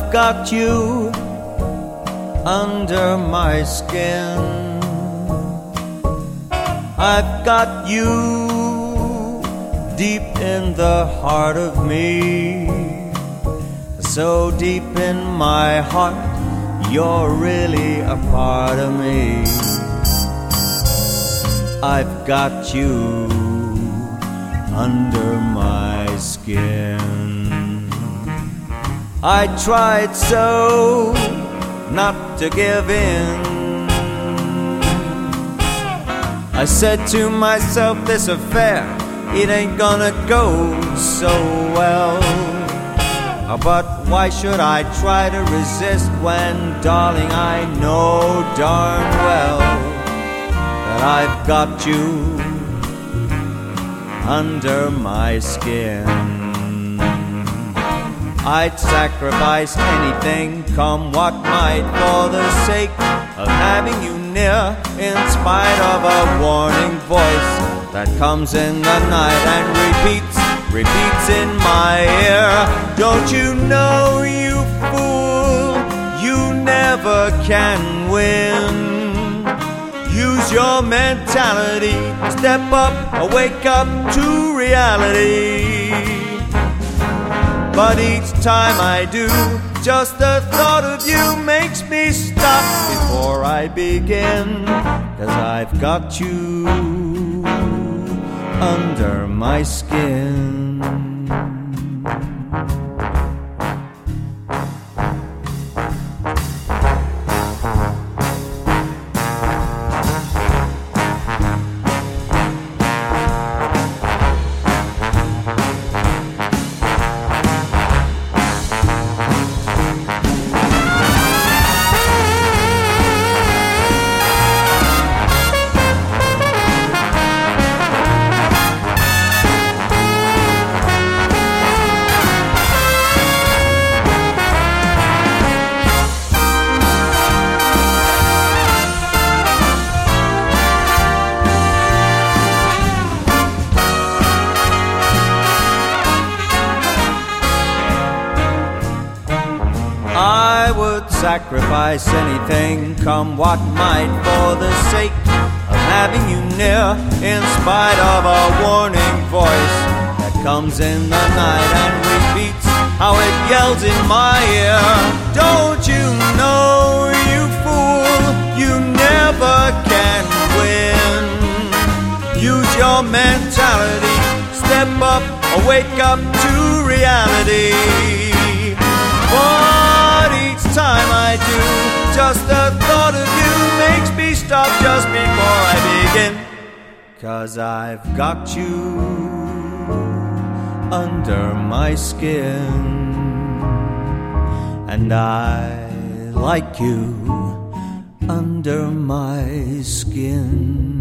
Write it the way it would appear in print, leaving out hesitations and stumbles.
I've got you under my skin. I've got you deep in the heart of me, so deep in my heart, you're really a part of me. I've got you under my skin. I tried so not to give in. I said to myself, this affair, it ain't gonna go so well. But why should I try to resist when, darling, I know darn well that I've got you under my skin. I'd sacrifice anything, come what might, for the sake of having you near, in spite of a warning voice that comes in the night and repeats in my ear. Don't you know, you fool, you never can win. Use your mentality, step up or wake up to reality. But each time I do, just the thought of you makes me stop before I begin. 'Cause I've got you under my skin. I would sacrifice anything, come what might, for the sake of having you near, in spite of a warning voice that comes in the night and repeats how it yells in my ear. Don't you know, you fool, you never can win. Use your mentality, step up or wake up to reality. But each time I do, just the thought of you makes me stop just before I begin. 'Cause I've got you under my skin, and I like you under my skin.